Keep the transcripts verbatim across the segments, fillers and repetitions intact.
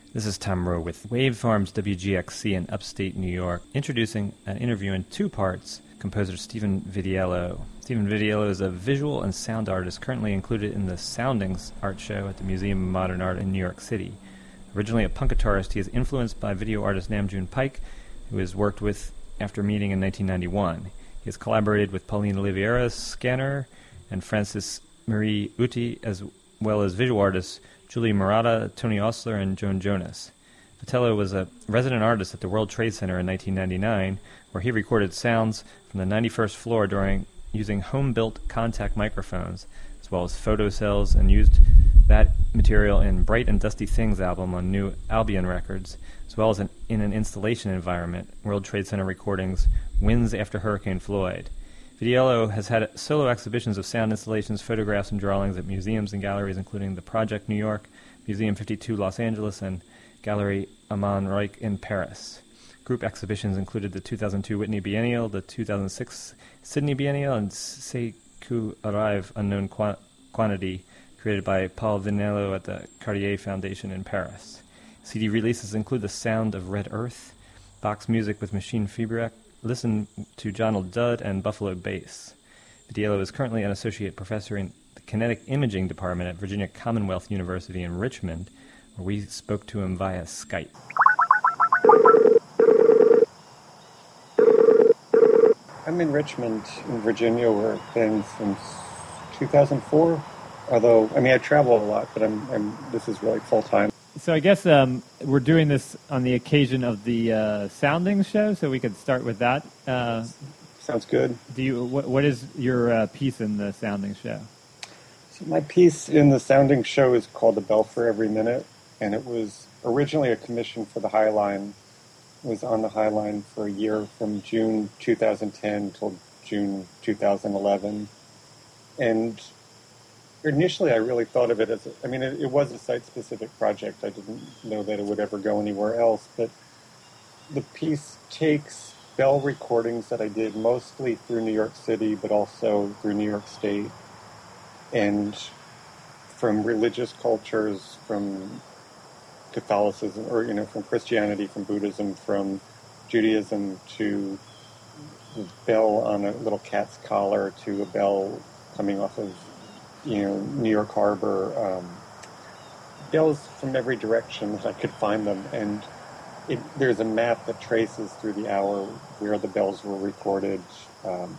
This is Tom Rowe with Waveforms W G X C in upstate New York, introducing an interview in two parts, composer Stephen Vidiello. Stephen Vidiello is a visual and sound artist currently included in the Soundings art show at the Museum of Modern Art in New York City. Originally a punk guitarist, he is influenced by video artist Namjoon Paik, who he has worked with after meeting in nineteen ninety-one. He has collaborated with Pauline Oliveira's Scanner and Francis Marie Uti, as well as visual artists Julie Murata, Tony Osler, and Joan Jonas. Vitello was a resident artist at the World Trade Center in nineteen ninety-nine, where he recorded sounds from the ninety-first floor during using home-built contact microphones, as well as photocells, and used that material in Bright and Dusty Things album on New Albion Records, as well as an, in an installation environment, World Trade Center recordings, Winds After Hurricane Floyd. Vidiello has had solo exhibitions of sound installations, photographs, and drawings at museums and galleries, including the Project New York, Museum fifty-two Los Angeles, and Gallery Aman Reich in Paris. Group exhibitions included the two thousand two Whitney Biennial, the two thousand six Sydney Biennial, and C'est Que Arrive Unknown Qua- Quantity, created by Paul Vinello at the Cartier Foundation in Paris. C D releases include The Sound of Red Earth, Box Music with Machine Feedback, Listen to Donald Judd, and Buffalo Bass. Vidiello is currently an associate professor in the Kinetic Imaging Department at Virginia Commonwealth University in Richmond, where we spoke to him via Skype. I'm in Richmond, in Virginia, where I've been since two thousand four. Although, I mean, I travel a lot, but I'm, I'm this is really full-time. So I guess um, we're doing this on the occasion of the uh, Soundings show, so we could start with that. Uh, Sounds good. Do you? What, what is your uh, piece in the Soundings show? So my piece in the Soundings show is called "A Bell for Every Minute," and it was originally a commission for the High Line. It was on the High Line for a year, from June two thousand ten till June two thousand eleven, and initially, I really thought of it as, a, I mean, it, it was a site-specific project. I didn't know that it would ever go anywhere else, but the piece takes bell recordings that I did mostly through New York City, but also through New York State, and from religious cultures, from Catholicism, or, you know, from Christianity, from Buddhism, from Judaism, to the bell on a little cat's collar, to a bell coming off of, you know, New York Harbor, um, bells from every direction that I could find them. And it, there's a map that traces through the hour where the bells were recorded, um,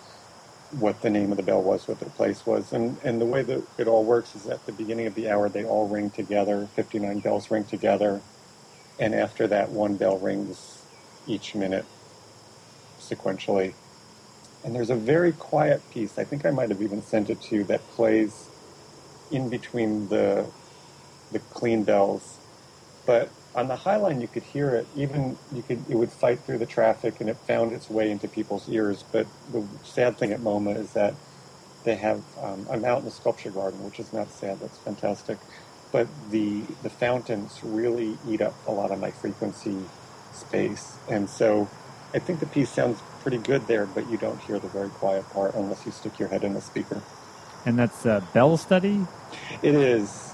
what the name of the bell was, what the place was. And, and the way that it all works is at the beginning of the hour, they all ring together, fifty-nine bells ring together. And after that, one bell rings each minute sequentially. And there's a very quiet piece, I think I might have even sent it to you, that plays in between the the clean bells. But on the High Line, you could hear it. Even you could, it would fight through the traffic, and it found its way into people's ears. But the sad thing at MoMA is that they have, um, I'm out in the sculpture garden, which is not sad, that's fantastic. But the the fountains really eat up a lot of my frequency space. And so I think the piece sounds pretty good there, but you don't hear the very quiet part unless you stick your head in the speaker. And that's uh, Bell Study? It is.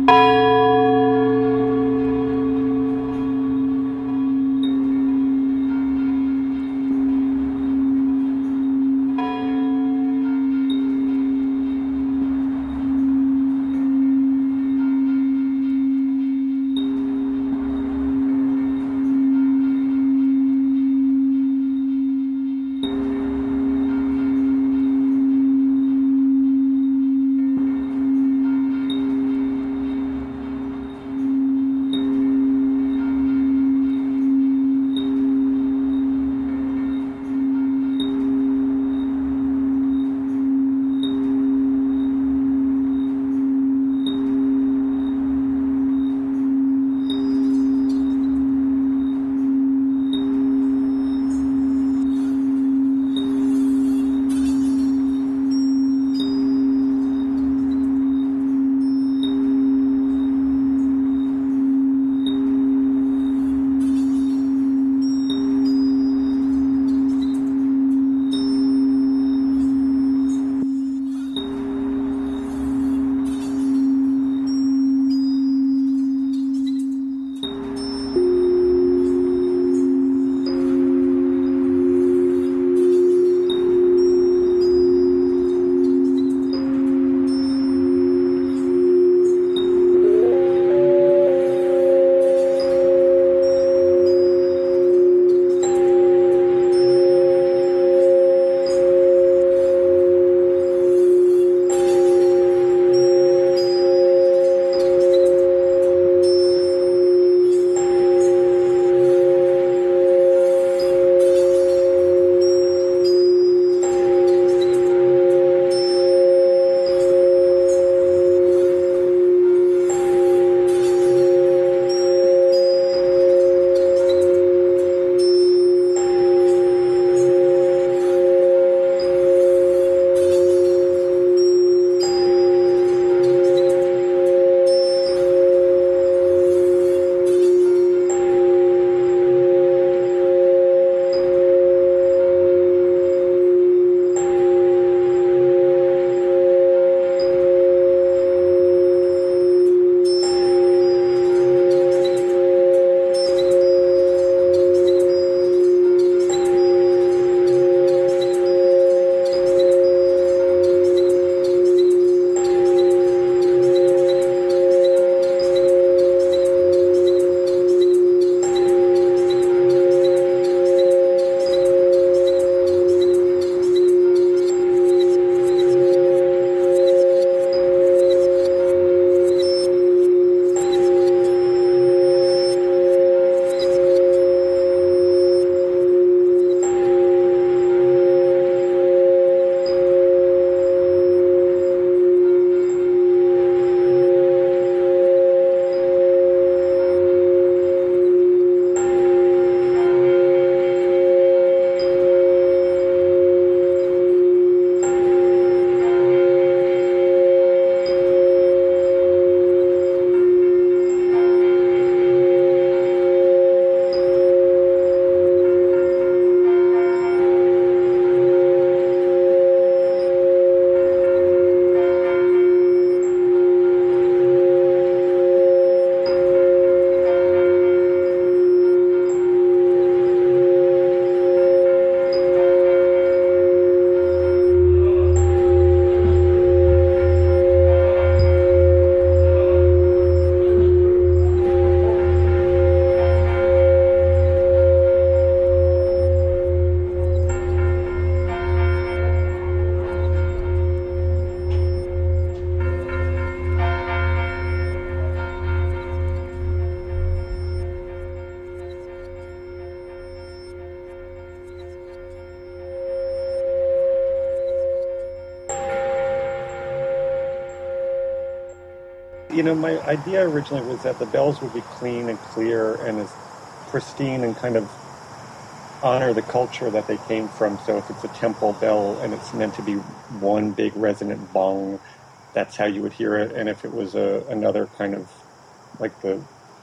You know, my idea originally was that the bells would be clean and clear and as pristine and kind of honor the culture that they came from. So if it's a temple bell and it's meant to be one big resonant bong, that's how you would hear it. And if it was a, another kind of, like the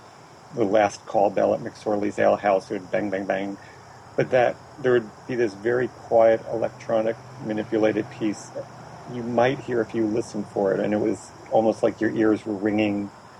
the last call bell at McSorley's Ale House, it would bang, bang, bang. But that there would be this very quiet electronic manipulated piece you might hear if you listened for it. And it was almost like your ears were ringing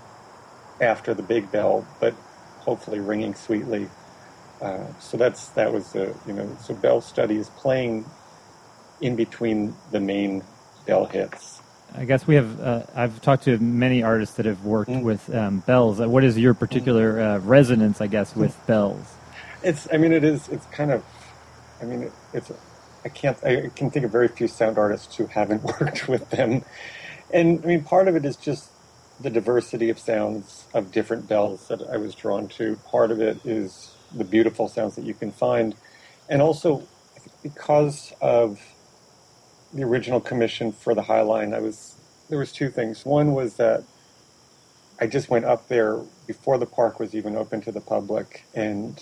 after the big bell, but hopefully ringing sweetly. Uh, so that's that was the you know so bell study is playing in between the main bell hits. I guess we have. Uh, I've talked to many artists that have worked Mm. with um, bells. Uh, what is your particular uh, resonance, I guess, with bells? It's I mean it is it's kind of I mean it, it's I can't I can think of very few sound artists who haven't worked with them, and I mean part of it is just the diversity of sounds of different bells that I was drawn to. Part of it is the beautiful sounds that you can find, and also because of the original commission for the High Line, I was there was two things. One was that I just went up there before the park was even open to the public, and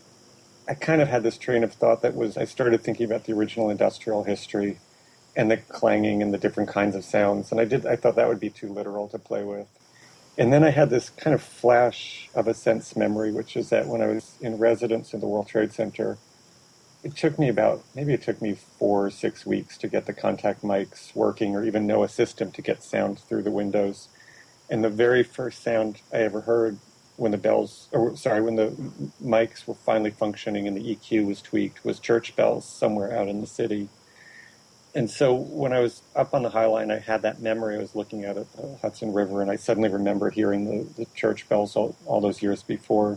I kind of had this train of thought that was I started thinking about the original industrial history and the clanging and the different kinds of sounds, and I did I thought that would be too literal to play with. And then I had this kind of flash of a sense memory, which is that when I was in residence in the World Trade Center, it took me about, maybe it took me four or six weeks to get the contact mics working or even know a system to get sound through the windows. And the very first sound I ever heard when the bells, or sorry, when the mics were finally functioning and the E Q was tweaked was church bells somewhere out in the city. And so when I was up on the High Line, I had that memory. I was looking at it, the Hudson River, and I suddenly remembered hearing the, the church bells all, all those years before.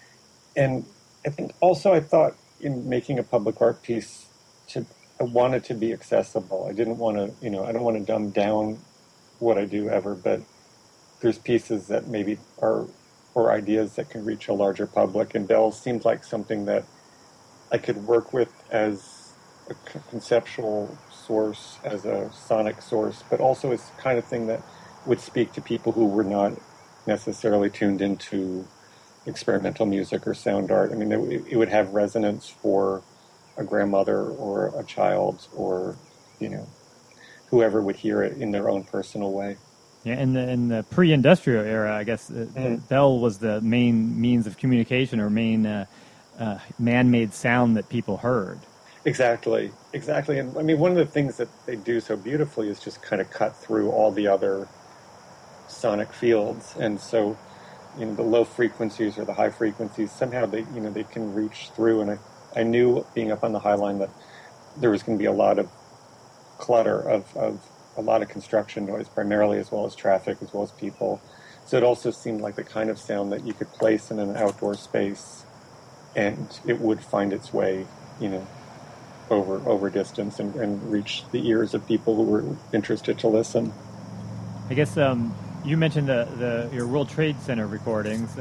And I think also I thought in making a public art piece, to I wanted to be accessible. I didn't want to, you know, I don't want to dumb down what I do ever, but there's pieces that maybe are, or ideas that can reach a larger public. And bells seemed like something that I could work with as a conceptual source, as a sonic source, but also as the kind of thing that would speak to people who were not necessarily tuned into experimental music or sound art. I mean, it, it would have resonance for a grandmother or a child or, you know, whoever would hear it in their own personal way. Yeah, in the in the pre-industrial era, I guess the, Mm. the bell was the main means of communication or main uh, uh, man-made sound that people heard. Exactly, exactly. And I mean, one of the things that they do so beautifully is just kind of cut through all the other sonic fields. And so, you know, the low frequencies or the high frequencies, somehow they, you know, they can reach through. And I, I knew being up on the High Line that there was going to be a lot of clutter of, of a lot of construction noise, primarily, as well as traffic, as well as people. So it also seemed like the kind of sound that you could place in an outdoor space and it would find its way, you know, over over distance and, and reach the ears of people who were interested to listen. I guess um, you mentioned the, the your World Trade Center recordings.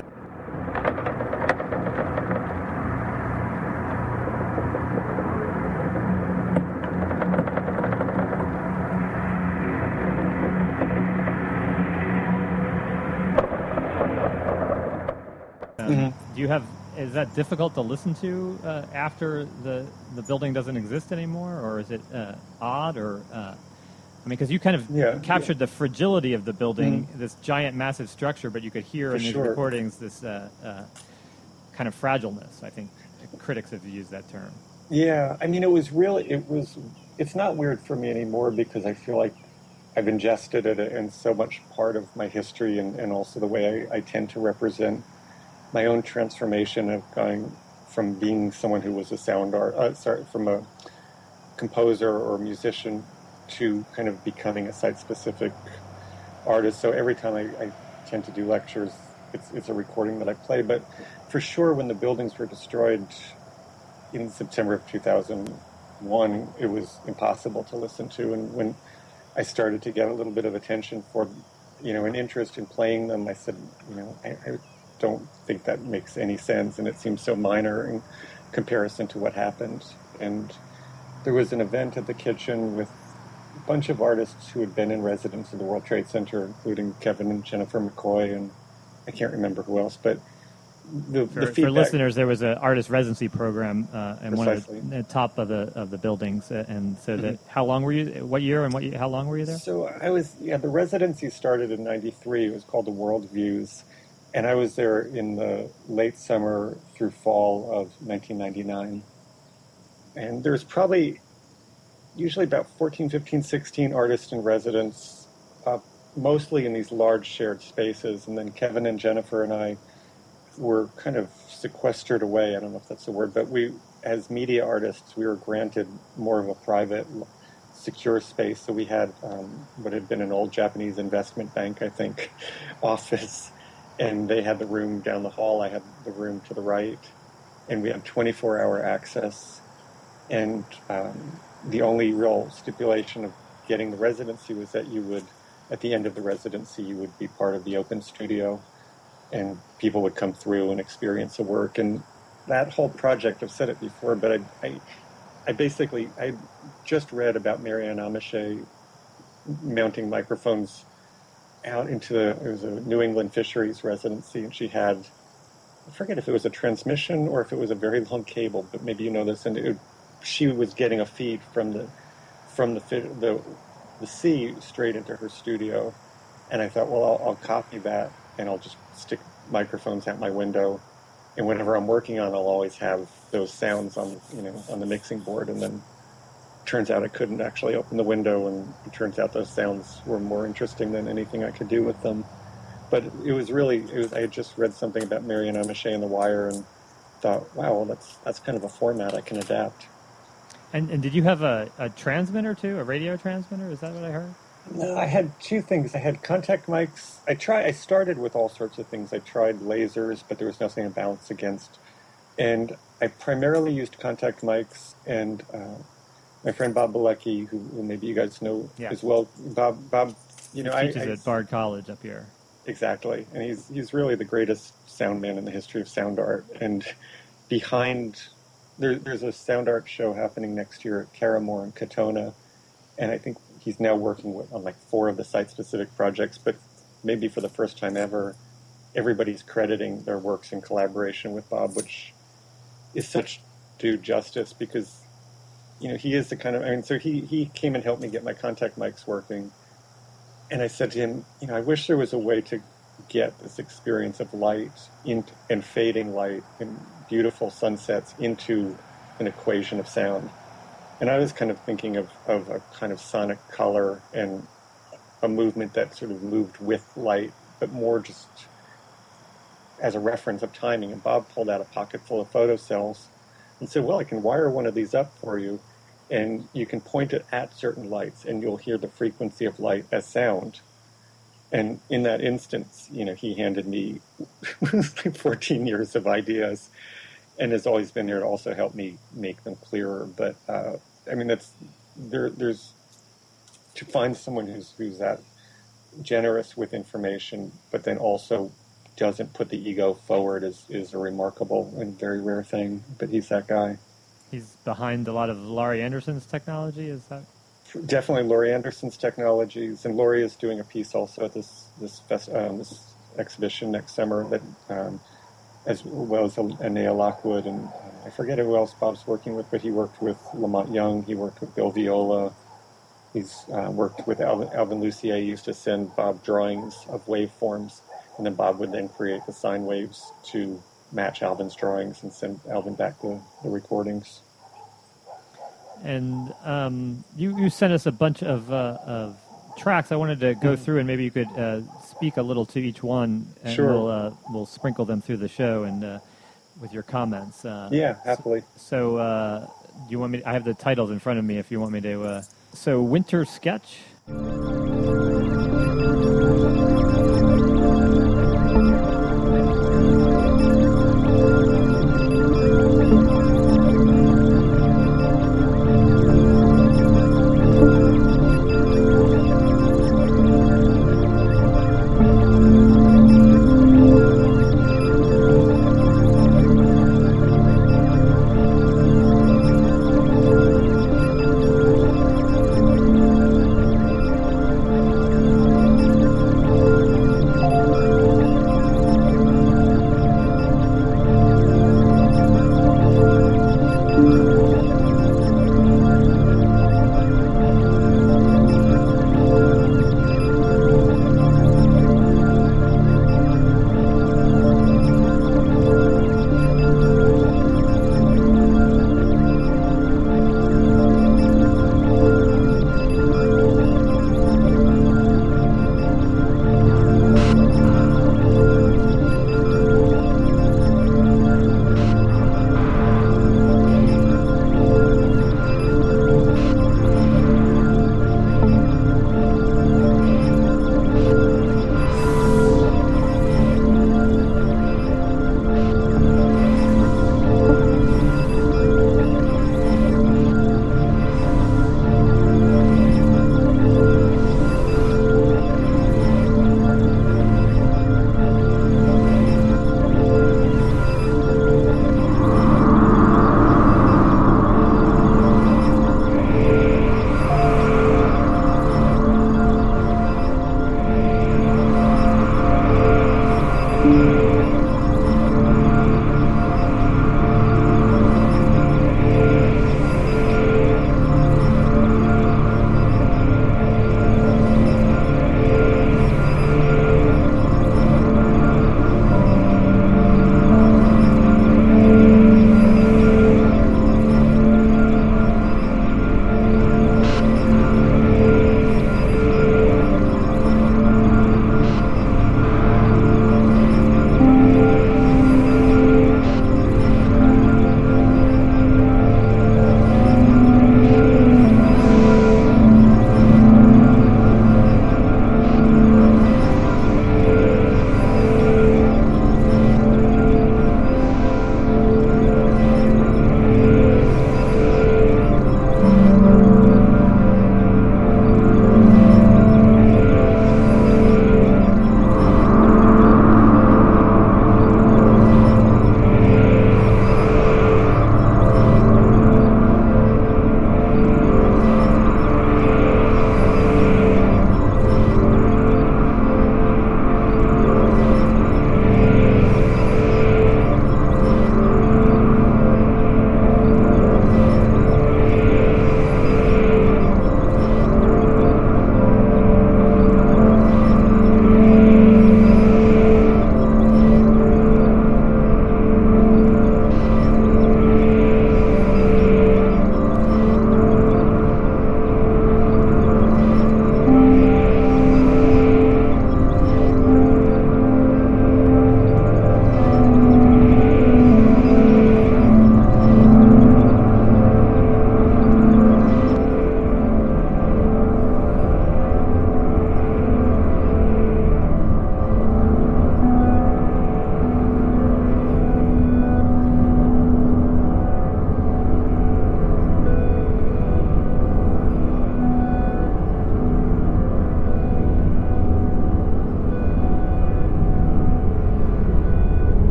Um, Mm-hmm. Do you have? Is that difficult to listen to uh, after the the building doesn't exist anymore, or is it uh, odd? Or uh, I mean, because you kind of Yeah, captured the fragility of the building, Mm. this giant, massive structure, but you could hear For in these sure. recordings this uh, uh, kind of fragileness. I think critics have used that term. Yeah, I mean, it was really, it was, it's not weird for me anymore because I feel like I've ingested it and so much part of my history and, and also the way I, I tend to represent my own transformation of going from being someone who was a sound art, uh, sorry, from a composer or musician to kind of becoming a site-specific artist. So every time I, I tend to do lectures, it's, it's a recording that I play. But for sure, when the buildings were destroyed in September of two thousand one, it was impossible to listen to. And when I started to get a little bit of attention for, you know, an interest in playing them, I said, you know, I, I don't think that makes any sense, and it seems so minor in comparison to what happened. And there was an event at the Kitchen with a bunch of artists who had been in residence at the World Trade Center, including Kevin and Jennifer McCoy, and I can't remember who else, but the, For, the for feedback... listeners, there was an artist residency program uh, in one of Precisely. the, the top of the of the buildings, uh, and so that Mm-hmm. how long were you? What year and what? How long were you there? So I was, yeah, the residency started in ninety-three. It was called the World Views. And I was there in the late summer through fall of nineteen ninety-nine. And there's probably usually about fourteen, fifteen, sixteen artists in residence, uh, mostly in these large shared spaces. And then Kevin and Jennifer and I were kind of sequestered away. I don't know if that's the word, but we, as media artists, we were granted more of a private, secure space. So we had um, what had been an old Japanese investment bank, I think, office, and they had the room down the hall. I had the room to the right, and we had twenty-four hour access. And um, the only real stipulation of getting the residency was that you would, at the end of the residency, you would be part of the open studio, and people would come through and experience the work. And that whole project, I've said it before, but I, I, I basically, I just read about Marianne Amiche mounting microphones out into the, it was a New England fisheries residency, and she had, I forget if it was a transmission or if it was a very long cable, but maybe you know this, and it, she was getting a feed from the, from the, the, the sea straight into her studio. And I thought, well, I'll, I'll copy that, and I'll just stick microphones out my window, and whenever I'm working on, I'll always have those sounds on, you know, on the mixing board. And then turns out I couldn't actually open the window, and it turns out those sounds were more interesting than anything I could do with them. But it was really, it was, I had just read something about Marianne Amiche in The Wire and thought, wow, well, that's that's kind of a format I can adapt. And, and did you have a, a transmitter too, a radio transmitter? Is that what I heard? No, I had two things. I had contact mics. I try. I started with all sorts of things. I tried lasers, but there was nothing to balance against. And I primarily used contact mics. And uh, my friend Bob Bilecki, who, who maybe you guys know yeah. as well, Bob, Bob, you know, he teaches I, I, at Bard College up here. Exactly, and he's he's really the greatest sound man in the history of sound art. And behind, there, there's a sound art show happening next year at Caramore in Katona, and I think he's now working with, on like four of the site-specific projects, but maybe for the first time ever, everybody's crediting their works in collaboration with Bob, which is such due justice because, you know, he is the kind of, I mean, so he, he came and helped me get my contact mics working, and I said to him, you know, I wish there was a way to get this experience of light in, and fading light and beautiful sunsets into an equation of sound. And I was kind of thinking of, of a kind of sonic color and a movement that sort of moved with light, but more just as a reference of timing. And Bob pulled out a pocket full of photocells and said, well, I can wire one of these up for you, and you can point it at certain lights, and you'll hear the frequency of light as sound. And in that instance, you know, he handed me fourteen years of ideas, and has always been there to also help me make them clearer. But uh, I mean, that's there. There's to find someone who's who's that generous with information, but then also doesn't put the ego forward is is a remarkable and very rare thing. But he's that guy. He's behind a lot of Laurie Anderson's technology. Is that definitely Laurie Anderson's technologies? And Laurie is doing a piece also at this this fest, um, this exhibition next summer that. Um, as well as Anea Lockwood, and uh, I forget who else Bob's working with, but he worked with Lamont Young, he worked with Bill Viola, he's uh, worked with Alvin, Alvin Lucier. He used to send Bob drawings of waveforms, and then Bob would then create the sine waves to match Alvin's drawings and send Alvin back the, the recordings. And um, you, you sent us a bunch of, uh, of tracks. I wanted to go through, and maybe you could uh, speak a little to each one, and sure. we'll uh, we'll sprinkle them through the show and uh, with your comments. Uh, yeah, happily. So, uh, do you want me? I have the titles in front of me. If you want me to. Uh, so, Winter Sketch.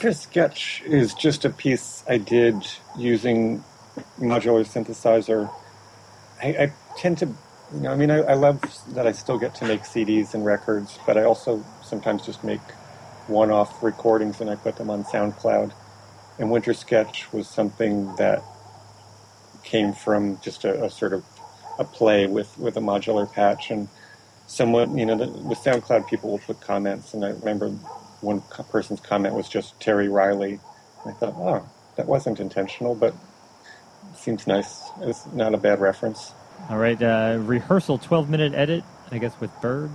Winter Sketch is just a piece I did using modular synthesizer. I, I tend to, you know, I mean, I, I love that I still get to make C Ds and records, but I also sometimes just make one-off recordings and I put them on SoundCloud. And Winter Sketch was something that came from just a, a sort of a play with, with a modular patch. And someone, you know, the, with SoundCloud, people will put comments, and I remember one person's comment was just Terry Riley. And I thought, oh, that wasn't intentional, but it seems nice. It's not a bad reference. All right, uh, rehearsal twelve-minute edit, I guess, with Berg.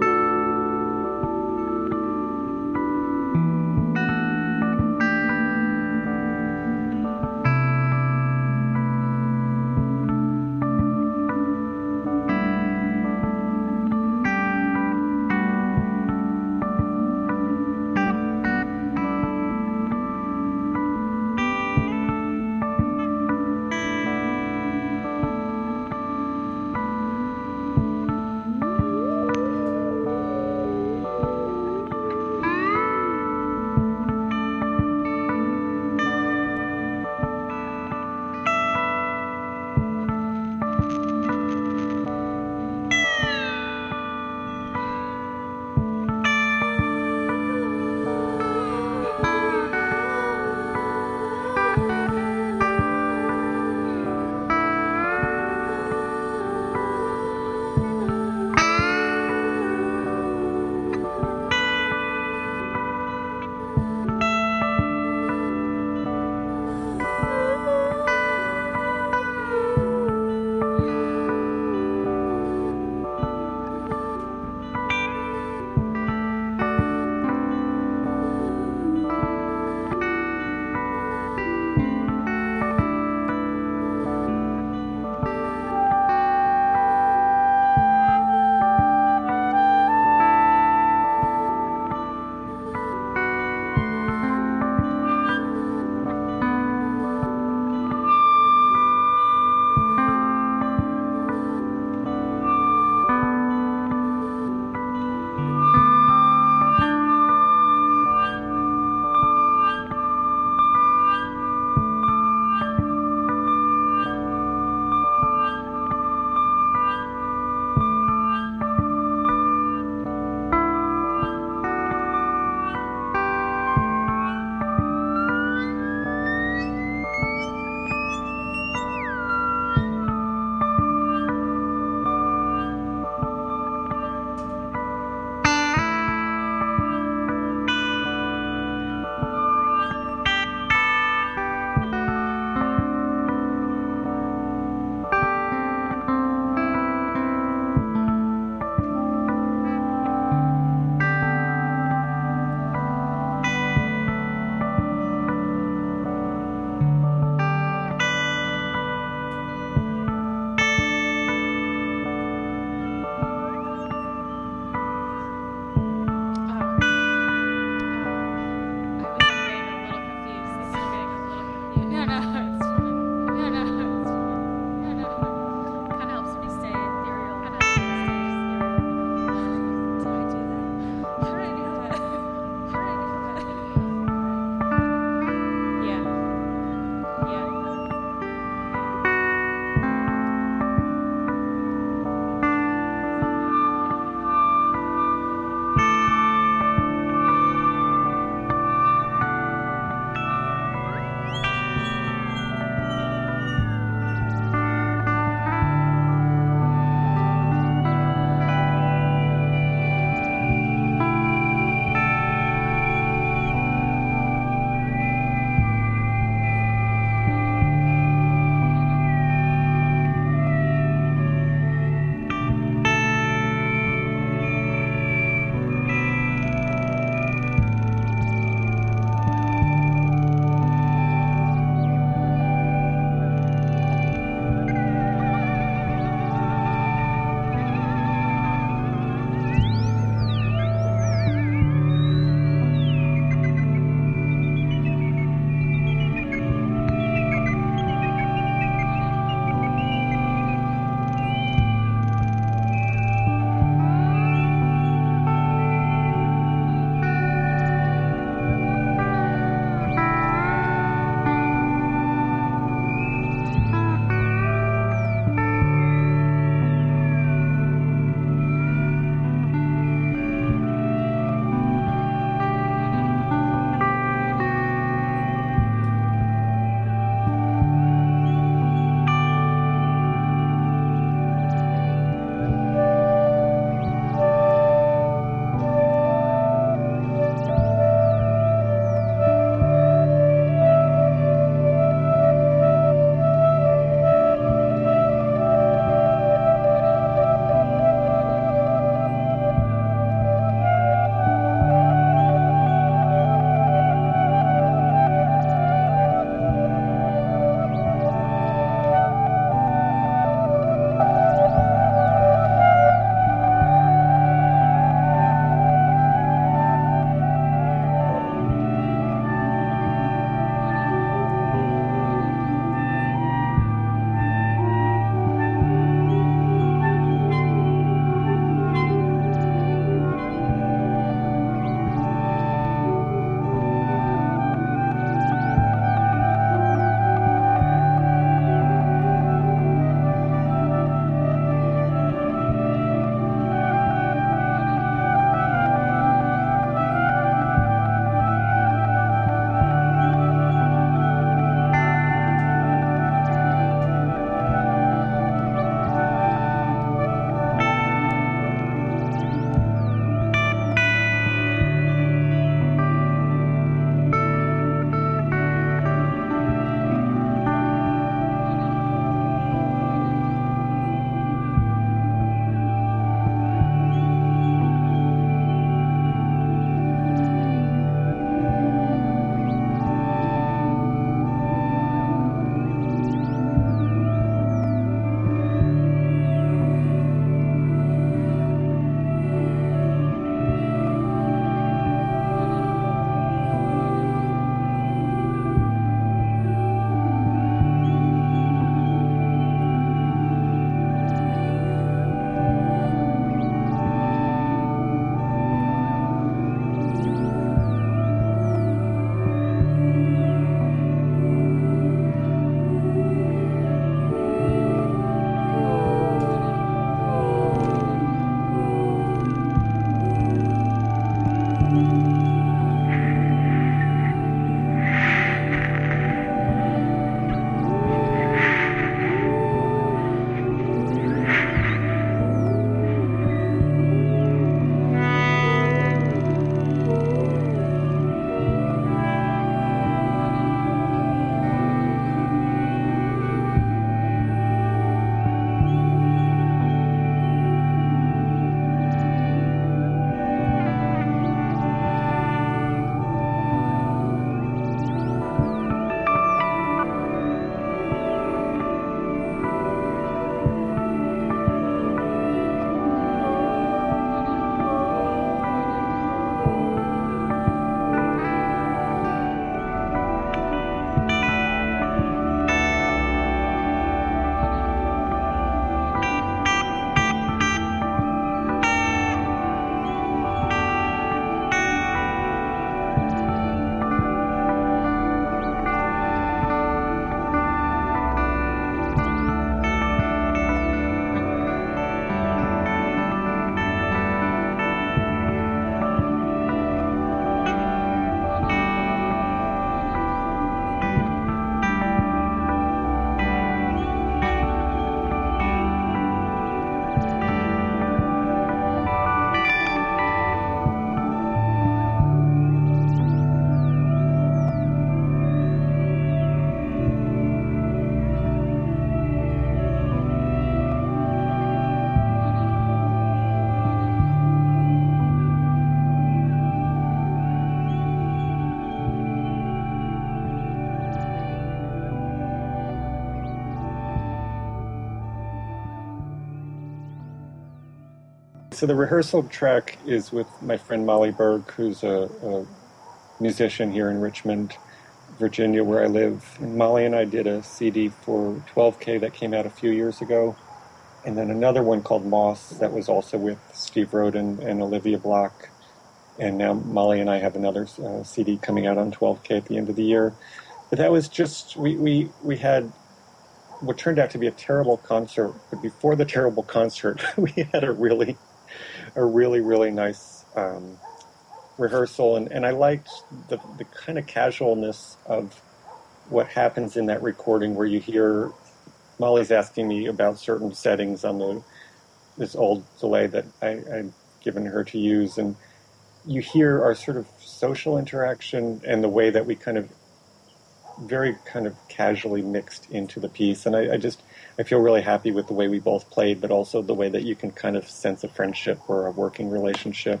So the rehearsal track is with my friend Molly Berg, who's a, a musician here in Richmond, Virginia, where I live. And Molly and I did a C D for twelve K that came out a few years ago, and then another one called Moss that was also with Steve Roden and Olivia Block. And now Molly and I have another uh, C D coming out on twelve K at the end of the year. But that was just, we, we, we had what turned out to be a terrible concert. But before the terrible concert, we had a really, a really, really nice um, rehearsal. And, and I liked the, the kind of casualness of what happens in that recording, where you hear Molly's asking me about certain settings on the this old delay that I, I'd given her to use. And you hear our sort of social interaction and the way that we kind of very kind of casually mixed into the piece. And I, I just, I feel really happy with the way we both played, but also the way that you can kind of sense a friendship or a working relationship.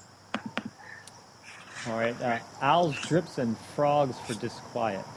All right. Uh, Owls, Drips, and Frogs for Disquiet.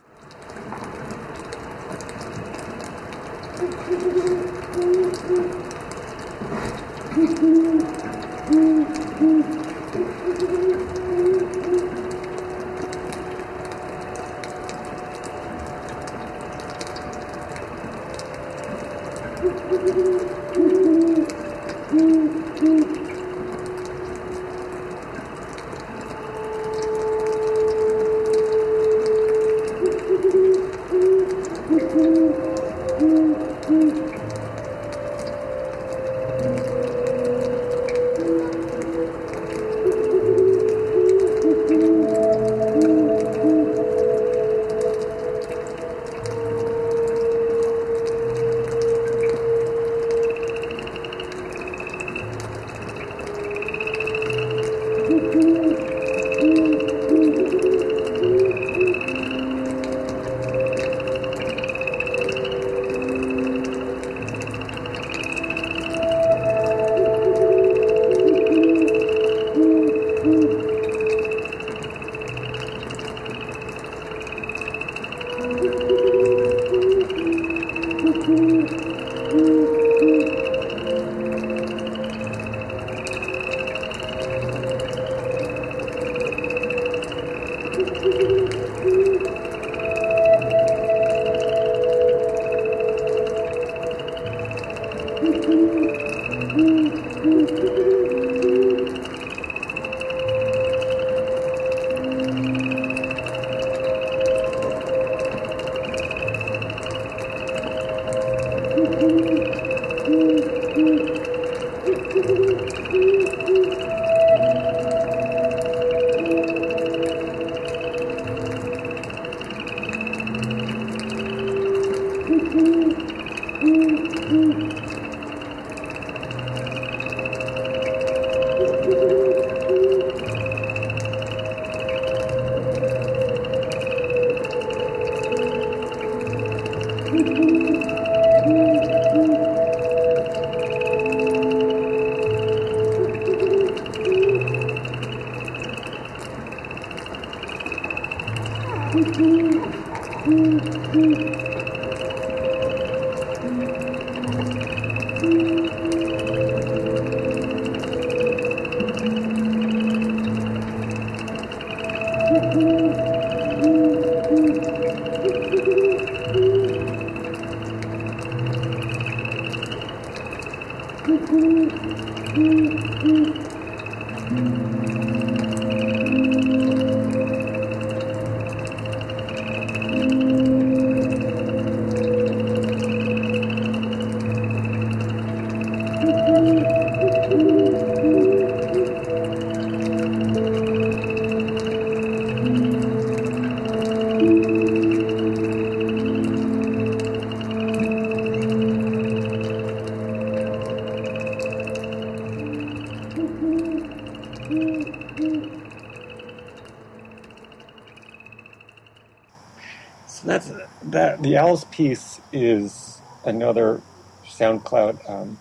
So that's that. The Owls piece is another SoundCloud um,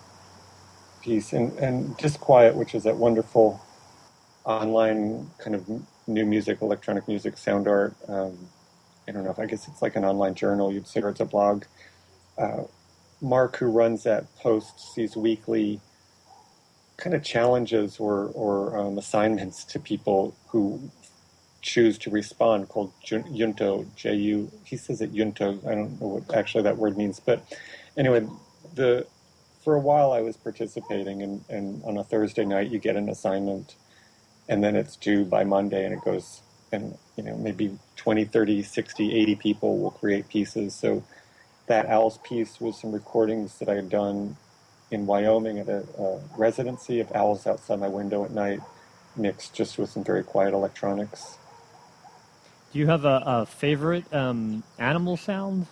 piece, and and Disquiet, which is that wonderful online kind of new music, electronic music, sound art. Um, I don't know if I guess it's like an online journal you'd say, or it's a blog. Uh, Mark, who runs that, posts these weekly kind of challenges or, or um, assignments to people who choose to respond called Junto, J U. He says it Junto. I don't know what actually that word means. But anyway, the for a while I was participating, and, and on a Thursday night you get an assignment, and then it's due by Monday, and it goes, and you know maybe twenty, thirty, sixty, eighty people will create pieces. So that Owls piece was some recordings that I had done in Wyoming at a, a residency of owls outside my window at night, mixed just with some very quiet electronics. Do you have a, a favorite um, animal sound?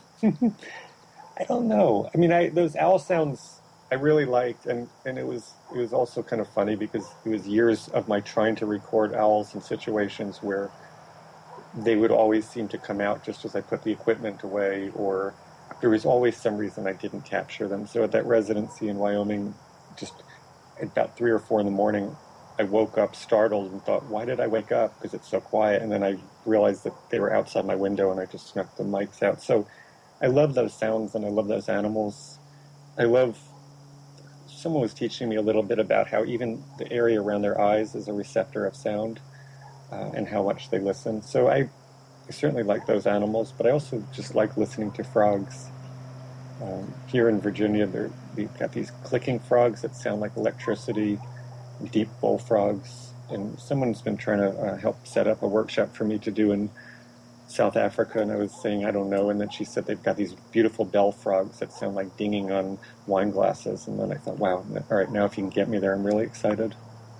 I don't know. I mean, I, those owl sounds I really liked, and, and it was it was also kind of funny because it was years of my trying to record owls in situations where they would always seem to come out just as I put the equipment away, or there was always some reason I didn't capture them. So at that residency in Wyoming, just at about three or four in the morning, I woke up startled and thought, why did I wake up? Because it's so quiet. And then I realized that they were outside my window, and I just snuck the mics out. So I love those sounds, and I love those animals. I love, someone was teaching me a little bit about how even the area around their eyes is a receptor of sound, uh, and how much they listen. So I, I certainly like those animals, but I also just like listening to frogs. Um, here in Virginia, we've got these clicking frogs that sound like electricity, deep bullfrogs, and someone's been trying to uh, help set up a workshop for me to do in South Africa, and I was saying, I don't know, and then she said they've got these beautiful bell frogs that sound like dinging on wine glasses, and then I thought, wow, all right, now if you can get me there, I'm really excited.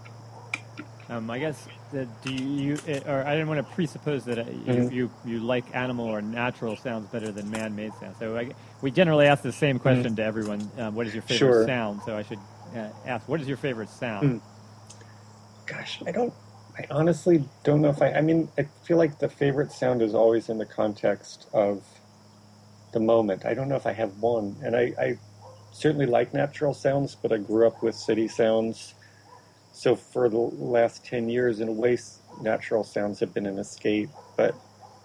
Um, I guess, uh, do you, or I didn't want to presuppose that uh, you, mm-hmm. you you like animal or natural sounds better than man-made sounds. So I, we generally ask the same question mm-hmm. to everyone, um, what is your favorite sure. sound? So I should uh, ask, what is your favorite sound? Mm. Gosh, I don't, I honestly don't know if I, I mean, I feel like the favorite sound is always in the context of the moment. I don't know if I have one. And I, I certainly like natural sounds, but I grew up with city sounds. So for the last ten years, in a way, natural sounds have been an escape. But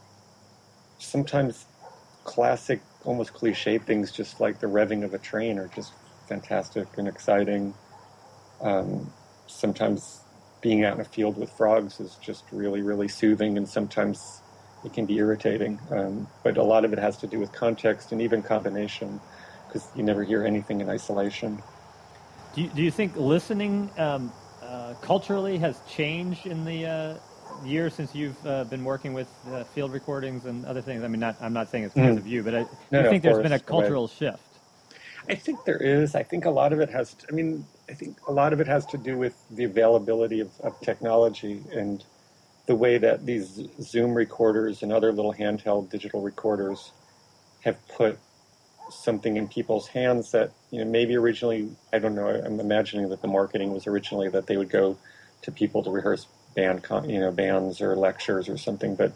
sometimes classic, almost cliche things, just like the revving of a train, are just fantastic and exciting. Um, sometimes being out in a field with frogs is just really, really soothing, and sometimes it can be irritating. Um, but a lot of it has to do with context and even combination, because you never hear anything in isolation. Do you, do you think listening um, uh, culturally has changed in the uh, years since you've uh, been working with uh, field recordings and other things? I mean, not, I'm not saying it's because mm. of you, but I, do no, you no, think there's course. been a cultural right. shift? I think there is. I think a lot of it has to, I mean, I think a lot of it has to do with the availability of, of technology and the way that these Zoom recorders and other little handheld digital recorders have put something in people's hands that, you know, maybe originally, I don't know, I'm imagining that the marketing was originally that they would go to people to rehearse band, con- you know, bands or lectures or something, but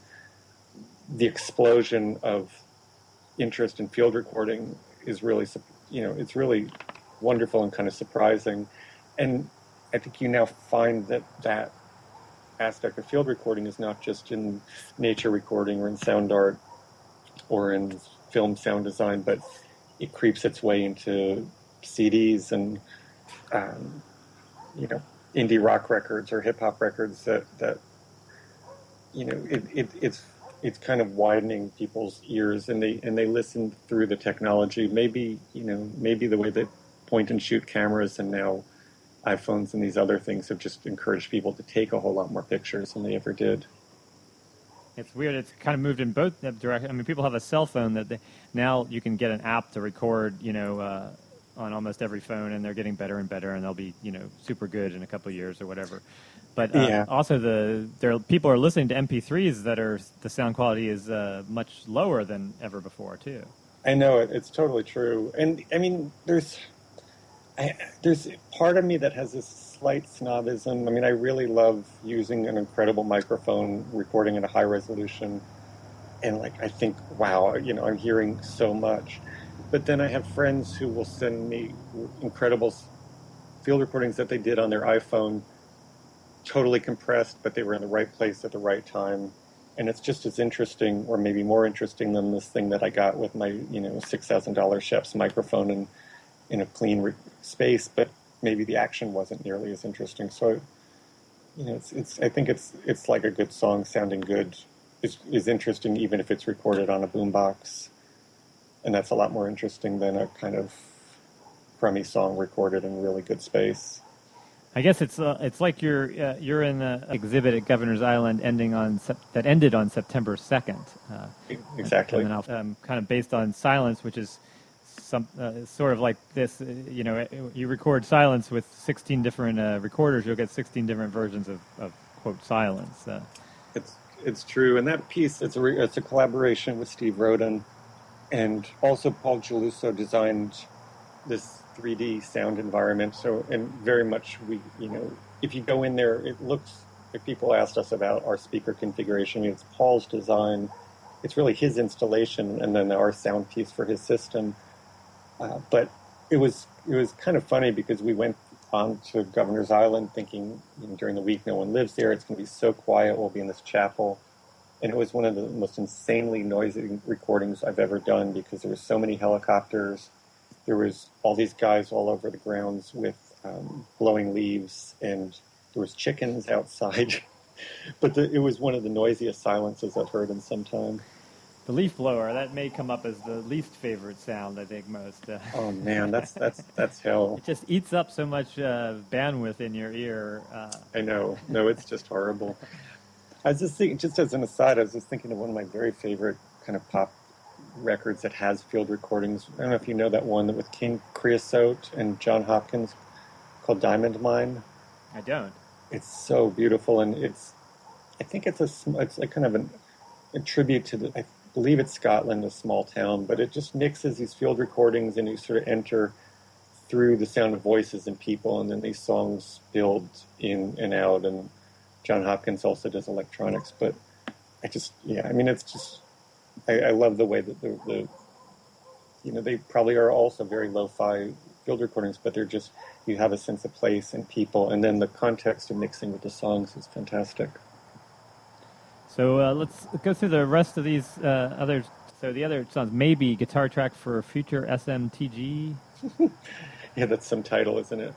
the explosion of interest in field recording is really, you know, it's really wonderful and kind of surprising. And I think you now find that that aspect of field recording is not just in nature recording or in sound art or in film sound design, but it creeps its way into C Ds and, um, you know, indie rock records or hip hop records that, that you know, it, it, it's it's kind of widening people's ears, and they and they listen through the technology. Maybe, you know, maybe the way that point and shoot cameras and now iPhones and these other things have just encouraged people to take a whole lot more pictures than they ever did. It's weird. It's kind of moved in both directions. I mean, people have a cell phone that they, now you can get an app to record, you know, uh, on almost every phone, and they're getting better and better, and they'll be, you know, super good in a couple of years or whatever. But uh, yeah. also the there people are listening to M P threes that are the sound quality is uh, much lower than ever before too. I know it. It's totally true. And I mean, there's I, there's part of me that has this slight snobism. I mean, I really love using an incredible microphone, recording at a high resolution, and like I think, wow, you know, I'm hearing so much. But then I have friends who will send me incredible field recordings that they did on their iPhone, totally compressed, but they were in the right place at the right time. And it's just as interesting, or maybe more interesting, than this thing that I got with my, you know, six thousand dollars Chef's microphone in, in a clean re- space. But maybe the action wasn't nearly as interesting. So, you know, it's it's I think it's it's like a good song sounding good is is interesting even if it's recorded on a boombox, and that's a lot more interesting than a kind of crummy song recorded in really good space. I guess it's uh, it's like you're uh, you're in an exhibit at Governor's Island ending on sep- that ended on September second. Uh, exactly. And then um, kind of based on Silence, which is some uh, sort of like this. Uh, you know, you record Silence with sixteen different uh, recorders, you'll get sixteen different versions of, of quote Silence. Uh, it's it's true, and that piece it's a re- it's a collaboration with Steve Roden, and also Paul Geluso designed this three D sound environment. So, and very much we, you know, if you go in there, it looks, if people asked us about our speaker configuration, it's Paul's design. It's really his installation and then our sound piece for his system. Uh, but it was, it was kind of funny because we went on to Governor's Island thinking, you know, during the week, no one lives there. It's going to be so quiet. We'll be in this chapel. And it was one of the most insanely noisy recordings I've ever done because there were so many helicopters. There was all these guys all over the grounds with um, blowing leaves, and there was chickens outside. But the, it was one of the noisiest silences I've heard in some time. The leaf blower, that may come up as the least favorite sound, I think, most. Uh, oh, man, that's that's that's hell. It just eats up so much uh, bandwidth in your ear. Uh, I know. No, it's just horrible. I was just thinking, just as an aside, I was just thinking of one of my very favorite kind of pop records that has field recordings. I don't know if you know that one with King Creosote and John Hopkins called Diamond Mine. I don't. It's so beautiful, and it's, I think it's a, it's like kind of an, a tribute to the, I believe it's Scotland, a small town, but it just mixes these field recordings and you sort of enter through the sound of voices and people, and then these songs build in and out, and John Hopkins also does electronics, but I just, yeah, I mean, it's just, I, I love the way that the, the, you know, they probably are also very lo-fi field recordings, but they're just, you have a sense of place and people, and then the context of mixing with the songs is fantastic. So uh, let's go through the rest of these uh, others. So the other songs, Maybe, guitar track for future S M T G. Yeah, that's some title, isn't it?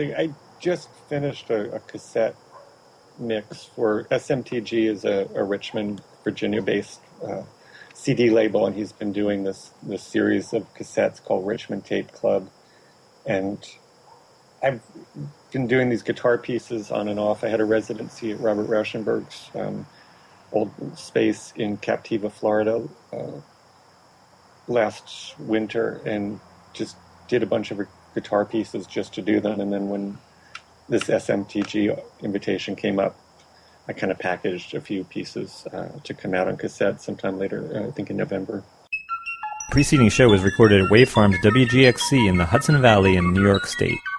I just finished a, a cassette mix for S M T G, is a, a Richmond, Virginia-based uh, C D label, and he's been doing this this series of cassettes called Richmond Tape Club. And I've been doing these guitar pieces on and off. I had a residency at Robert Rauschenberg's um, old space in Captiva, Florida, uh, last winter, and just did a bunch of guitar pieces just to do them. And then when this S M T G invitation came up, I kind of packaged a few pieces uh, to come out on cassette sometime later, uh, I think in November. The preceding show was recorded at Waveform's W G X C in the Hudson Valley in New York State.